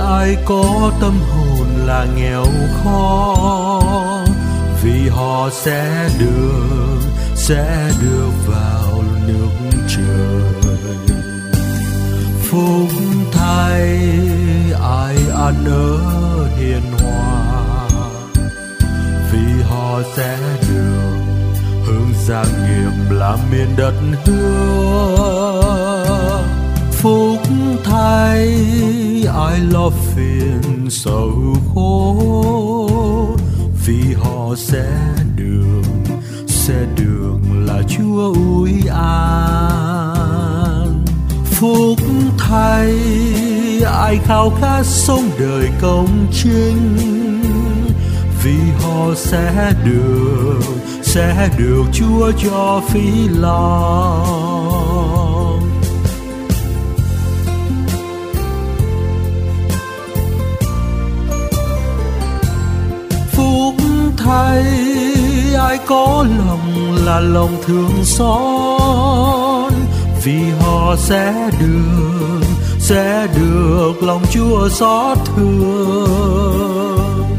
ai có tâm hồn là nghèo khó, vì họ sẽ được vào nước trời. Phúc thay ai ăn ở hiền hòa, vì họ sẽ được hưởng gia nghiệp là miền đất hứa. Phúc thay ai lo phiền sầu khổ, vì họ sẽ được là Chúa ủi an. Phúc thay ai khao khát sống đời công chính, vì họ sẽ được Chúa cho phí lòng. Phúc thay ai có lòng là lòng thương xót, vì họ sẽ được lòng Chúa xót thương.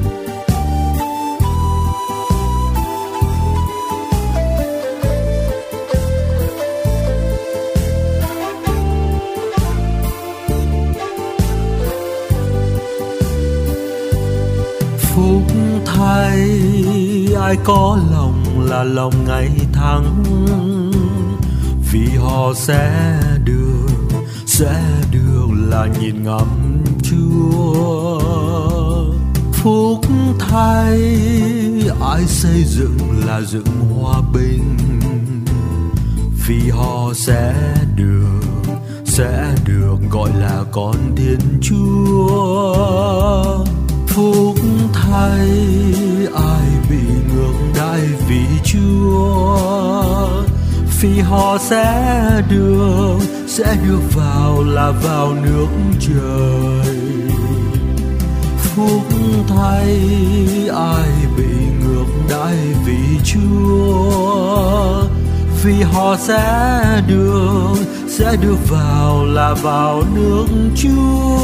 Phúc thay ai có lòng là lòng ngày thắng, vì họ sẽ được là nhìn ngắm Chúa. Phúc thay ai xây dựng là dựng hòa bình, vì họ sẽ được gọi là con Thiên Chúa. Phúc thay ai bị ngưỡng đãi vì Chúa, vì họ sẽ được vào nước trời. Phúc thay ai bị ngưỡng đãi vì Chúa, vì họ sẽ được vào nước Chúa.